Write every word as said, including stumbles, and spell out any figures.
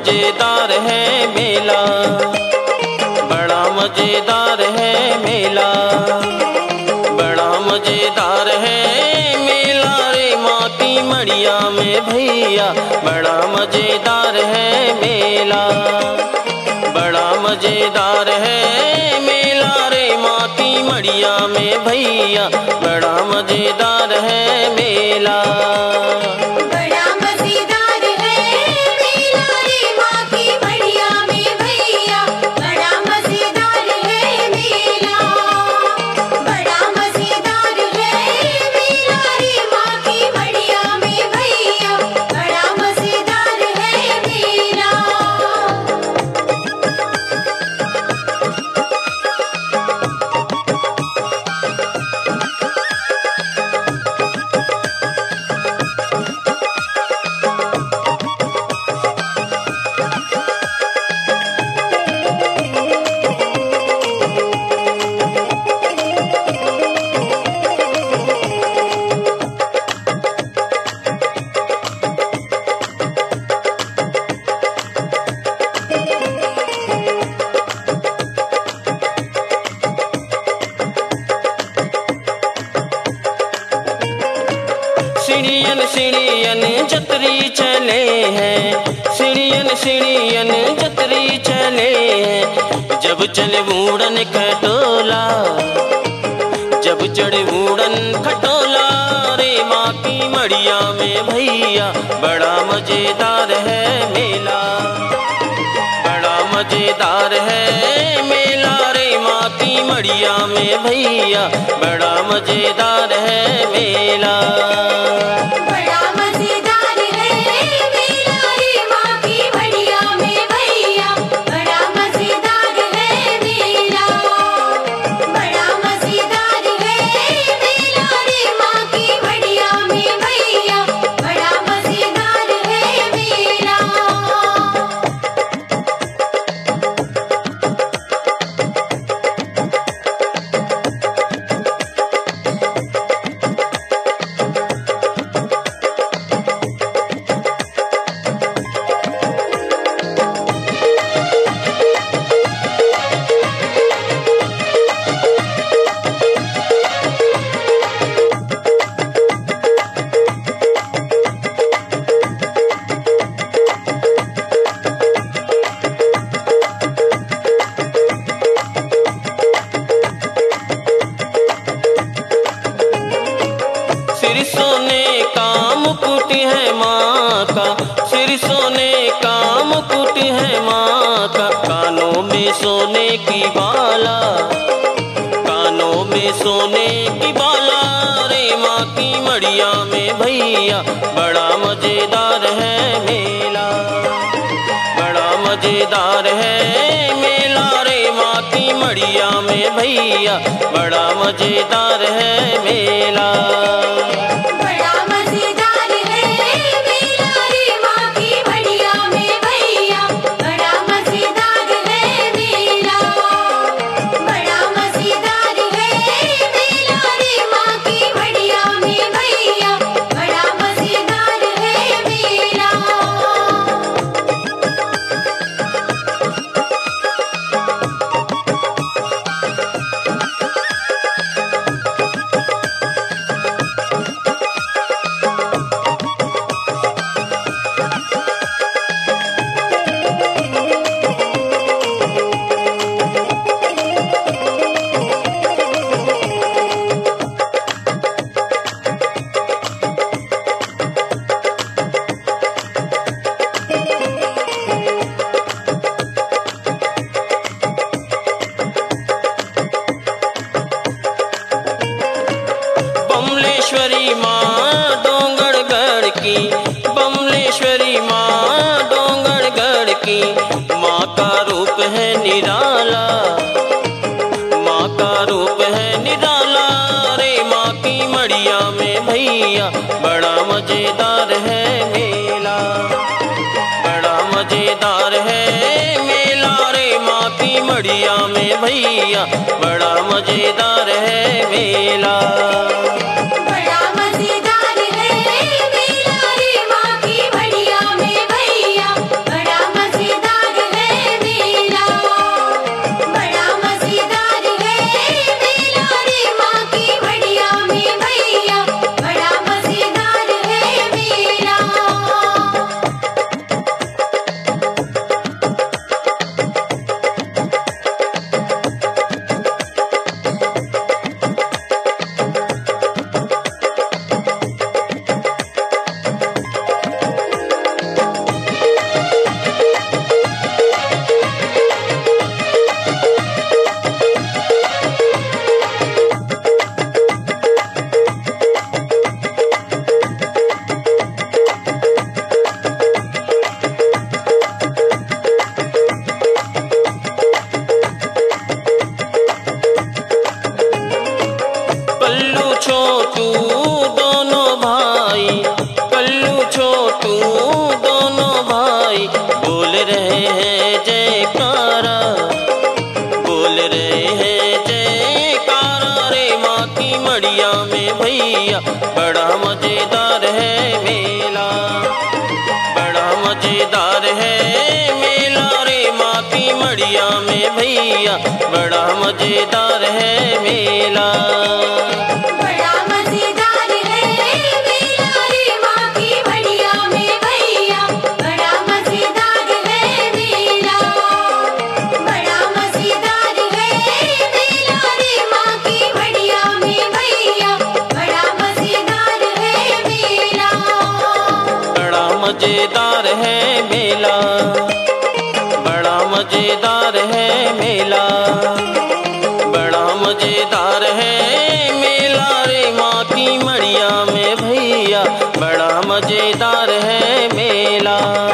मजेदार है मेला, बड़ा मजेदार है मेला, बड़ा मजेदार है मेला रे माँ की मड़िया में भैया, बड़ा मजेदार है मेला, बड़ा मजेदार है मेला रे माँ की मड़िया में भैया, बड़ा मजेदार है मेला। सीढ़ियन सीढ़ियन जतरी चले हैं, सीढ़ियन सीढ़ियन जतरी चले हैं, जब चले मूड़न खटोला, जब चढ़े मूड़न खटोला रे माँ की मड़िया में भैया, बड़ा मजेदार है मेला, बड़ा मजेदार है मेला रे माँ की मड़िया में भैया, बड़ा मजेदार है मेला। सिर सोने का मुकुट है माँ का, सिर सोने का मुकुट है माँ का, कानों में सोने की बाला, कानों में सोने की बाला रे माँ की मड़िया में भैया, बड़ा मजेदार है मेला, बड़ा मजेदार है मेला रे माँ की मड़िया में भैया, बड़ा मजेदार है मेला। बमलेश्वरी माँ डोंगरगढ़ की, बमलेश्वरी माँ डोंगरगढ़ की, माँ का रूप है निराला, माँ का रूप है निराला रे माँ की मड़िया में भैया, बड़ा मजेदार है मेला, बड़ा मजेदार है मेला रे माँ की मड़िया में भैया, बड़ा मजेदार है मेला। मजेदार है मेला रे माँ की मड़िया में भैया, बड़ा मजेदार बड़ा मजेदार है मेला, बड़ा मजेदार है मेला रे माँ की मड़िया में भैया, बड़ा मजेदार है मेला। बड़ा मजेदार है मेला रे माँ की मड़िया में भैया, बड़ा मजेदार है मेला, बड़ा मजेदार है मेला रे माँ की मड़िया में भैया, बड़ा मजेदार है मेला। बड़ा मजेदार है मेला, बड़ा मजेदार है मेला, बड़ा मजेदार है मेला रे माँ की मड़िया में भैया, बड़ा मजेदार है मेला।